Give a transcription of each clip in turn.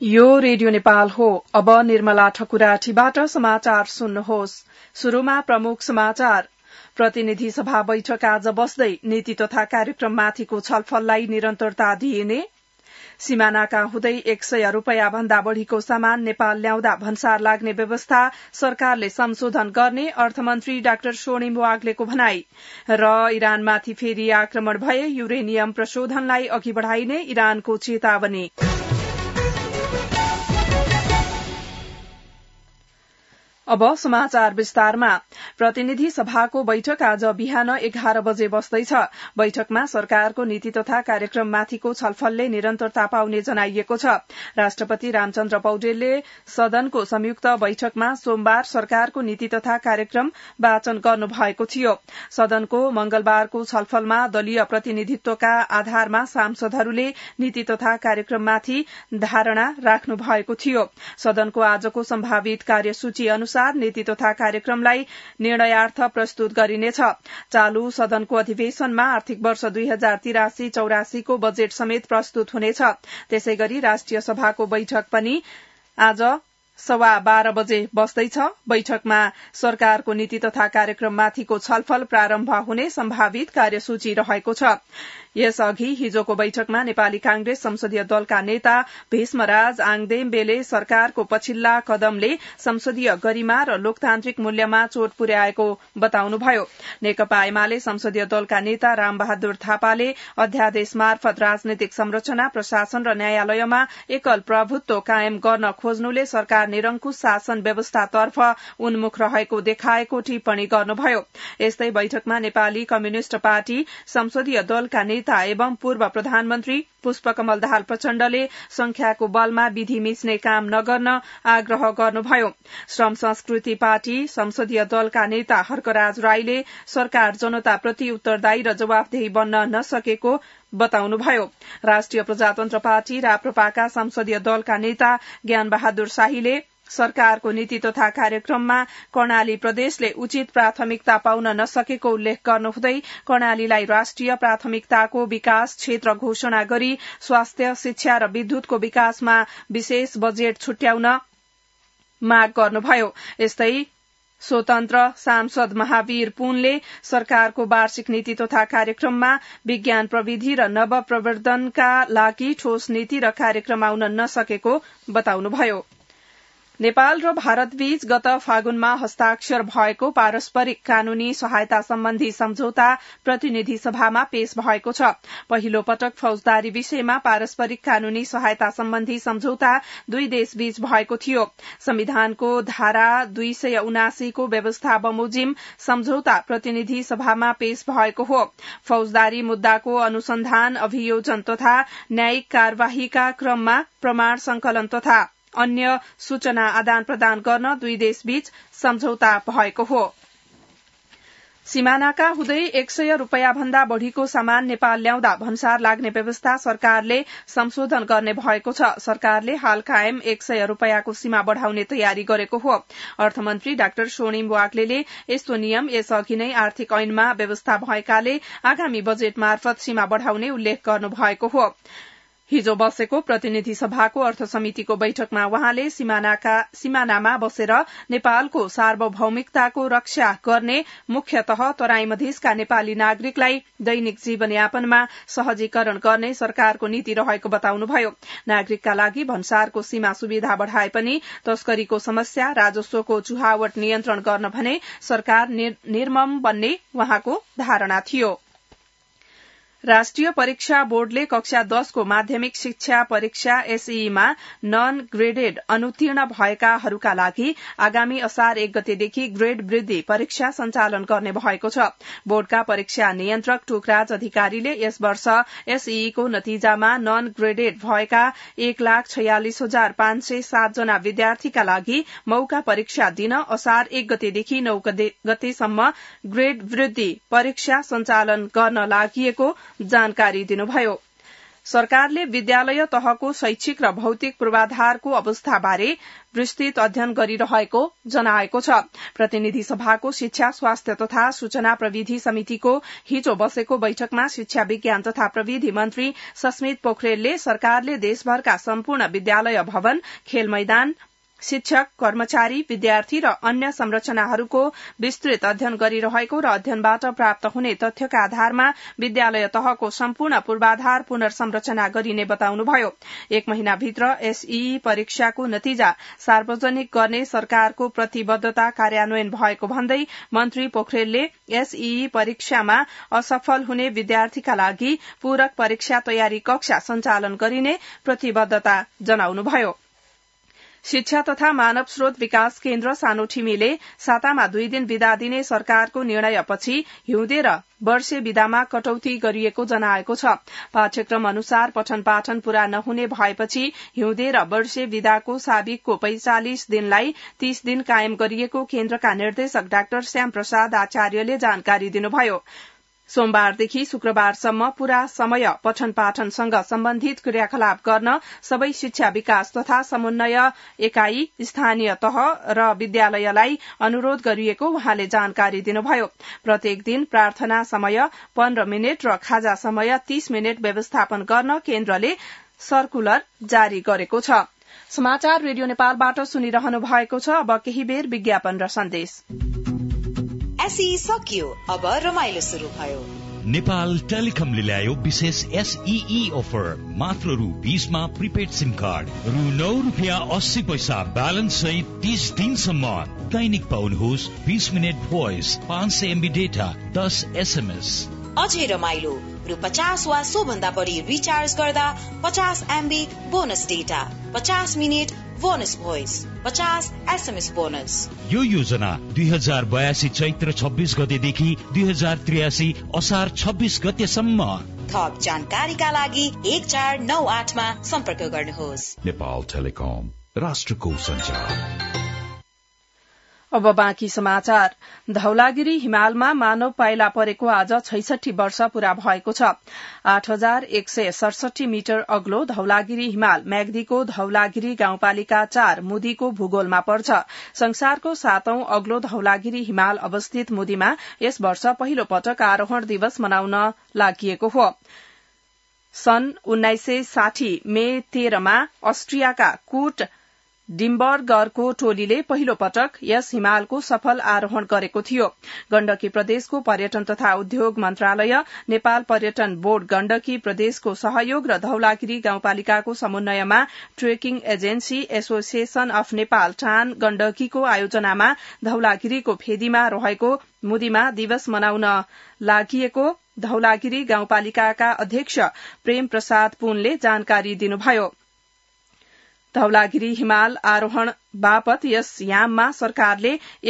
यो रेडियो नेपाल हो। अब निर्मला ठकुराठीबाट समाचार सुन्नुहोस्। शुरूमा प्रमुख समाचार। प्रतिनिधि सभा बैठक आज बस्दै नीति तथा कार्यक्रममाथिको छलफललाई निरन्तरता दिइने, सीमानाका हुँदै 100 रूपियाँ भन्दा बढ़ीको सामान नेपाल ल्याउँदा भन्सार लाग्ने व्यवस्था सरकारले संशोधन गर्ने अर्थमन्त्री डाक्टर सोनिम वाग्लेको भनाई र इरानमाथि फेरि आक्रमण भए युरेनियम प्रशोधनलाई अघि बढ़ाइने इरानको चेतावनी। अब समाचार विस्तारमा। प्रतिनिधि सभाको बैठक आज बिहान 11 बजे बस्दैछ। बैठकमा सरकारको नीति तथा कार्यक्रममाथिको छलफलले निरन्तरता पाउने जनाइएको छ। राष्ट्रपति रामचन्द्र पौडेलले सदनको संयुक्त बैठकमा सोमबार सरकारको नीति तथा कार्यक्रम वाचन गर्नु भएको थियो। सदनको मंगलबारको छलफलमा दलीय प्रतिनिधित्वका आधारमा सांसदहरूले नीति तथा कार्यक्रममाथि धारणा राख्नु भएको थियो। सदनको आजको सम्भावित कार्यसूची अनुसार नीति तथा कार्यक्रमलाई निर्णयार्थ प्रस्तुत गरिनेछ। चालू सदनको अधिवेशनमा आर्थिक वर्ष 2083-84 को बजेट समेत प्रस्तुत हुनेछ। त्यसैगरी राष्ट्रिय सभाको बैठक पनि आज 12:15 बजे बस्दैछ। बैठकमा सरकारको नीति तथा कार्यक्रममाथिको छलफल प्रारम्भ हुने सम्भावित कार्यसूची रहेको छ। यसअघि हिजोको बैठकमा नेपाली कांग्रेस संसदीय दलका नेता भीष्मराज आङदेम्बेले सरकारको पछिल्ला कदमले संसदीय गरिमा र लोकतान्त्रिक मूल्यमा चोट पुर्याएको बताउनुभयो। नेकपा एमाले संसदीय दलका नेता रामबहादुर थापाले अध्यादेश मार्फत राजनैतिक संरचना, प्रशासन र न्यायालयमा एकल प्रभुत्व कायम गर्न खोज्नुले सरकार निरंकुश शासन व्यवस्थातर्फ उन्मुख रहेको देखाएको टिप्पणी गर्नुभयो। यस्तै बैठकमा नेपाली कम्युनिष्ट पार्टी संसदीय दलका नेता एवं पूर्व प्रधानमन्त्री पुष्पकमल दाहाल प्रचण्डले संख्याको बलमा विधि मिच्ने काम नगर्न आग्रह गर्नुभयो। श्रम संस्कृति पार्टी संसदीय दलका नेता हर्कराज राईले सरकार जनताप्रति उत्तरदायी र जवाफदेही बन्न नसकेको बताउनुभयो। राष्ट्रिय प्रजातन्त्र पार्टी राप्रपाका संसदीय दलका नेता ज्ञान बहादुर शाहीले सरकारको नीति तथा कार्यक्रममा कर्णाली प्रदेशले उचित प्राथमिकता पाउन नसकेको उल्लेख गर्नुहुँदै कर्णालीलाई राष्ट्रिय प्राथमिकताको विकास क्षेत्र घोषणा गरी स्वास्थ्य, शिक्षा र विद्युतको विकासमा विशेष बजेट छुट्याउन माग गर्नुभयो। यस्तै स्वतन्त्र सांसद महावीर पुनले सरकारको वार्षिक नीति तथा कार्यक्रममा विज्ञान प्रविधि र नव प्रवर्धनका लागि ठोस नीति र कार्यक्रम आउन नसकेको बताउनुभयो। नेपाल र भारतबीच गत फागुनमा हस्ताक्षर भएको पारस्परिक कानूनी सहायता सम्बन्धी सम्झौता प्रतिनिधि सभामा पेश भएको छ। पहिलो पटक फौजदारी विषयमा पारस्परिक कानूनी सहायता सम्बन्धी सम्झौता दुई देशबीच भएको थियो। संविधानको धारा 279 को व्यवस्था बमोजिम सम्झौता प्रतिनिधि सभामा पेश भएको हो। फौजदारी मुद्दाको अनुसन्धान, अभियोजन तथा न्यायिक कार्यवाहीका क्रममा प्रमाण संकलन तथा अन्य सूचना आदान प्रदान गर्न दुई देशबीच सम्झौता भएको हो। सीमानाका हुँदै 100 रूपियाँ भन्दा बढ़ीको सामान नेपाल ल्याउँदा भन्सार लाग्ने व्यवस्था सरकारले संशोधन गर्ने भएको छ। सरकारले हाल कायम 100 रूपियाँको सीमा बढ़ाउने तयारी गरेको हो। अर्थमन्त्री डाक्टर सोनिम वाग्लेले यस्तो नियम यसअघि नै आर्थिक ऐनमा व्यवस्था भएकाले आगामी बजेट मार्फत सीमा बढ़ाउने उल्लेख गर्नु भएको हो। हिजो बसेको प्रतिनिधि सभाको अर्थ समितिको बैठकमा वहाँले सीमानामा बसेर नेपालको सार्वभौमिकताको रक्षा गर्ने मुख्यतः तराई मधेसका नेपाली नागरिकलाई दैनिक जीवनयापनमा सहजीकरण गर्ने सरकारको नीति रहेको बताउनुभयो। नागरिकका लागि भन्सारको सीमा सुविधा बढ़ाए पनि तस्करीको समस्या, राजस्वको चुहावट नियन्त्रण गर्न भने सरकार निर्मम बन्ने वहाँको धारणा थियो। राष्ट्रिय परीक्षा बोर्डले कक्षा 10 को माध्यमिक शिक्षा परीक्षा एसईई मा नन ग्रेडेड अनुत्तीर्ण भएकाहरूका लागि आगामी असार 1 गतेदेखि ग्रेड वृद्धि परीक्षा सञ्चालन गर्ने भएको छ। बोर्डका परीक्षा नियन्त्रक टोकराज अधिकारीले यस वर्ष एसईई को नतिजामा नन ग्रेडेड भएका 1,46,507 जना विद्यार्थीका लागि मौका परीक्षा दिन असार 1 गतेदेखि 9 गतेसम्म ग्रेड वृद्धि परीक्षा सञ्चालन गर्न लागि जानकारी दिनुभयो। सरकारले विद्यालय तहको शैक्षिक र भौतिक पूर्वाधारको अवस्थाबारे विस्तृत अध्ययन गरिरहेको जनाएको छ। प्रतिनिधि सभाको शिक्षा स्वास्थ्य तथा सूचना प्रविधि समितिको हिजो बसेको बैठकमा शिक्षा विज्ञान तथा प्रविधि मन्त्री सस्मित पोखरेलले सरकारले देशभरका सम्पूर्ण विद्यालय भवन, खेल मैदान, शिक्षक, कर्मचारी, विद्यार्थी र अन्य संरचनाहरूको विस्तृत अध्ययन गरिरहेको र अध्ययनबाट प्राप्त हुने तथ्यका आधारमा विद्यालय तहको सम्पूर्ण पूर्वाधार पुनर्संरचना गरिने बताउनुभयो। 1 महिनाभित्र एसईई परीक्षाको नतिजा सार्वजनिक गर्ने सरकारको प्रतिबद्धता कार्यान्वयन भएको भन्दै मन्त्री पोखरेलले एसईई परीक्षामा असफल हुने विद्यार्थीका लागि पूरक परीक्षा तयारी कक्षा सञ्चालन गरिने प्रतिबद्धता जनाउनुभयो। शिक्षा तथा मानव स्रोत विकास केन्द्र सानोठिमीले सातामा 2 दिन विदा दिने सरकारको निर्णयपछि हिउँदे र वर्षे विदामा कटौती गरिएको जनाएको छ। पाठ्यक्रम अनुसार पठन पाठन पूरा नहुने भएपछि हिउँदे र वर्षे विदाको साबिकको 45 दिनलाई 30 दिन कायम गरिएको केन्द्रका निर्देशक डाक्टर श्याम प्रसाद आचार्यले जानकारी दिनुभयो। सोमबारदेखि शुक्रबारसम्म पूरा समय पठन पाठनसँग सम्बन्धित क्रियाकलाप गर्न सबै शिक्षा विकास तथा समन्वय एकाई, स्थानीय तह र विद्यालयलाई अनुरोध गरिएको उहाँले जानकारी दिनुभयो। प्रत्येक दिन प्रार्थना समय 15 मिनट र खाजा समय 30 मिनट व्यवस्थापन गर्न केन्द्रले सर्कुलर जारी गरेको छ। समाचार रेडियो नेपालबाट सुनिरहनु भएको छ। अब केही बेर विज्ञापन र सन्देश। एसई सकियो, अब रमाइलो शुरू भयो। नेपाल टेलिकमले ल्यायो विशेष एसईई अफर। मात्र रु 20 मा प्रिपेड सिम कार्ड, रु 9.80 ब्यालेन्स सहित 30 दिनसम्म। दैनिक पाउनुहोस् 20 minute voice, 500 MB data, 10 SMS। अझै रमाइलो, रु 50 वा सोभन्दा बढी रिचार्ज गर्दा 50 MB bonus data, 50 minute bonus voice, 50 SMS bonus. यो योजना 2082 चैत्र 26 गतेदेखि 2083 असार 26 गतेसम्म। थप जानकारीका लागि 1498 मा सम्पर्क गर्नुहोस्। नेपाल टेलिकम, राष्ट्रको सञ्चार। अब बाँकी समाचार। धौलागिरी हिमालमा मानव पाइला परेको आज 66 वर्ष पूरा भएको छ। 8167 मिटर अग्लो धौलागिरी हिमाल म्याग्दीको धौलागिरी गाउँपालिका 4 मुदीको भूगोलमा पर्छ। संसारको 7औं अग्लो धौलागिरी हिमाल अवस्थित मुदीमा यस वर्ष पहिलो पटक आरोहण दिवस मनाउन लागिएको हो। सन् 1960 मे 13 मा अस्ट्रियाका कुट डिम्बरगरको टोलीले पहिलो पटक यस हिमालको सफल आरोहण गरेको थियो। गण्डकी प्रदेशको पर्यटन तथा उद्योग मन्त्रालय, नेपाल पर्यटन बोर्ड गण्डकी प्रदेशको सहयोग र धौलागिरी गाउँपालिकाको समन्वयमा trekking agency association of Nepal TAAN गण्डकीको आयोजनामा धौलागिरीको फेदीमा रहेको मुदीमा दिवस मनाउन लागिएको धौलागिरी गाउँपालिकाका अध्यक्ष प्रेम प्रसाद पुनले जानकारी दिनुभयो। धौलागिरी हिमाल आरोहण बापत यस याममा सरकारले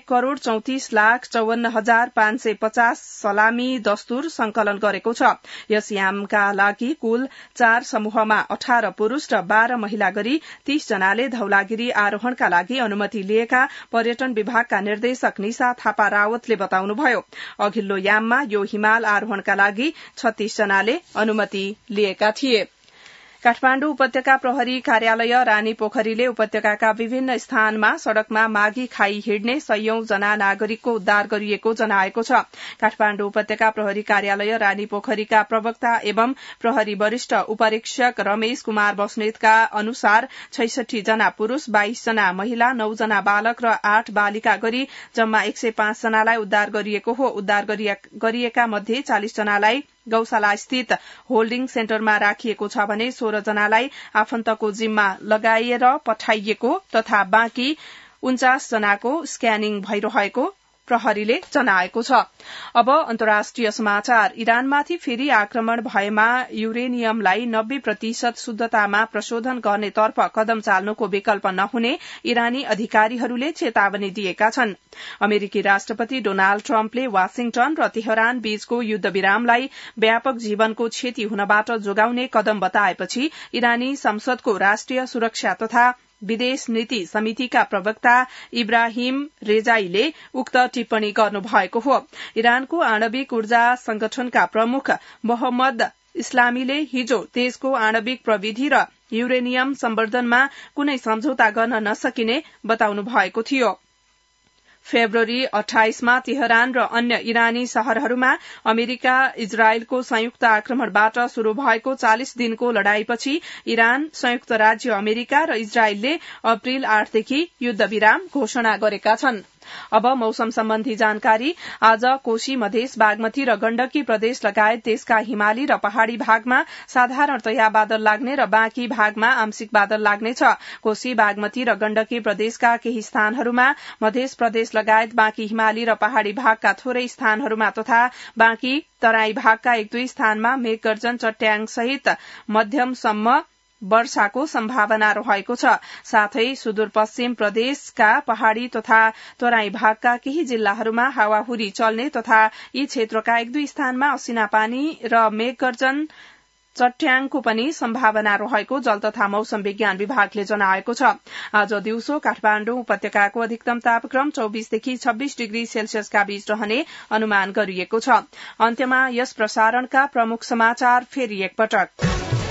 1,34,54,550 सलामी दस्तुर संकलन गरेको छ। यस यामका लागि कुल 4 समूहमा 18 पुरूष र 12 महिला गरी 30 जनाले धौलागिरी आरोहणका लागि अनुमति लिएका पर्यटन विभागका निर्देशक निशा थापा रावतले बताउनुभयो। अघिल्लो याममा यो हिमाल आरोहणका लागि 36 जनाले अनुमति लिएका थिए। काठमाण्डु उपत्यका प्रहरी कार्यालय रानी पोखरीले उपत्यकाका विभिन्न स्थानमा सड़कमा मागी खाई हिड्ने 100औं जना नागरिकको उद्धार गरिएको जनाएको छ। काठमाण्डु उपत्यका प्रहरी कार्यालय रानी पोखरीका प्रवक्ता एवं प्रहरी वरिष्ठ उपरीक्षक रमेश कुमार बस्नेतका अनुसार 66 जना पुरूष, 22 जना महिला, 9 जना बालक र 8 बालिका गरी जम्मा 105 जनालाई उद्धार गरिएको हो। उद्धार गरिएका मध्ये 40 जनालाई गौशाला स्थित होल्डिङ सेन्टरमा राखिएको छ भने 16 जनालाई आफन्तको जिम्मा लगाइएर पठाइएको तथा बाँकी 49 जनाको स्क्यानिङ भइरहेको प्रहरीले जनाएको छ। अब अन्तर्राष्ट्रिय समाचार। इरानमाथि फेरि आक्रमण भएमा युरेनियमलाई 90% शुद्धतामा प्रशोधन गर्नेतर्फ कदम चाल्नुको विकल्प नहुने इरानी अधिकारीहरूले चेतावनी दिएका छन्। अमेरिकी राष्ट्रपति डोनाल्ड ट्रम्पले वाशिंगटन र तेहरान बीचको युद्ध विरामलाई व्यापक जीवनको क्षति हुनबाट जोगाउने कदम बताएपछि इरानी संसदको राष्ट्रिय सुरक्षा तथा विदेश नीति समितिका प्रवक्ता इब्राहिम रेजाईले उक्त टिप्पणी गर्नुभएको हो। इरानको आणविक ऊर्जा संगठनका प्रमुख मोहम्मद इस्लामीले हिजो देशको आणविक प्रविधि र युरेनियम सम्वर्धनमा कुनै सम्झौता गर्न नसकिने बताउनु भएको थियो। फेब्रुअरी 28 मा तेहरान र अन्य इरानी शहरहरूमा अमेरिका इजरायलको संयुक्त आक्रमणबाट शुरू भएको 40 दिनको लड़ाईपछि इरान, संयुक्त राज्य अमेरिका र इजरायलले अप्रिल 8 देखि युद्धविराम घोषणा गरेका छन्। अब मौसम सम्बन्धी जानकारी। आज कोशी, मधेस, बागमती र गण्डकी प्रदेश लगायत देशका हिमाली र पहाड़ी भागमा साधारणतया बादल लाग्ने र बाँकी भागमा आंशिक बादल लाग्नेछ। कोशी, बागमती र गण्डकी प्रदेशका केही स्थानहरूमा, मधेस प्रदेश लगायत बाँकी हिमाली र पहाड़ी भागका थोरै स्थानहरूमा तथा बाँकी तराई भागका 1-2 स्थानमा मेघगर्जन, चट्याङ सहित मध्यमसम्म वर्षाको सम्भावना रहेको छ। साथै सुदूरपश्चिम प्रदेशका पहाड़ी तथा तराई भागका केही जिल्लाहरूमा हावाहुरी चल्ने तथा यी क्षेत्रका 1-2 स्थानमा असिना पानी र मेघगर्जन चट्याङको पनि सम्भावना रहेको जल तथा मौसम विज्ञान विभागले जनाएको छ। आज दिउँसो काठमाडौँ उपत्यकाको अधिकतम तापक्रम 24 देखि 26 डिग्री सेल्सियसका बीच रहने अनुमान गरिएको छ। अन्त्यमा यस प्रसारणका प्रमुख समाचार फेरि एकपटक।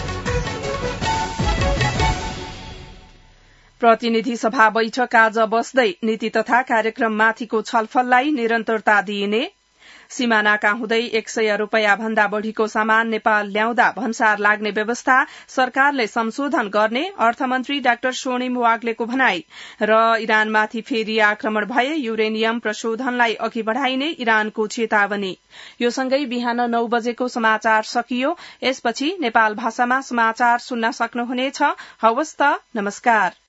प्रतिनिधि सभा बैठक आज बस्दै नीति तथा कार्यक्रममाथिको छलफललाई निरन्तरता दिइने, सीमानाका हुँदै 100 रूपियाँ भन्दा बढ़ीको सामान नेपाल ल्याउँदा भन्सार लाग्ने व्यवस्था सरकारले संशोधन गर्ने अर्थमन्त्री डाक्टर स्वर्णिम वाग्लेको भनाई र इरानमाथि फेरि आक्रमण भए युरेनियम प्रशोधनलाई अघि बढ़ाइने इरानको चेतावनी। यो सँगै बिहान 9 बजेको समाचार सकियो। यसपछि नेपाल भाषामा समाचार सुन्न सक्नुहुनेछ। हवस् त, नमस्कार।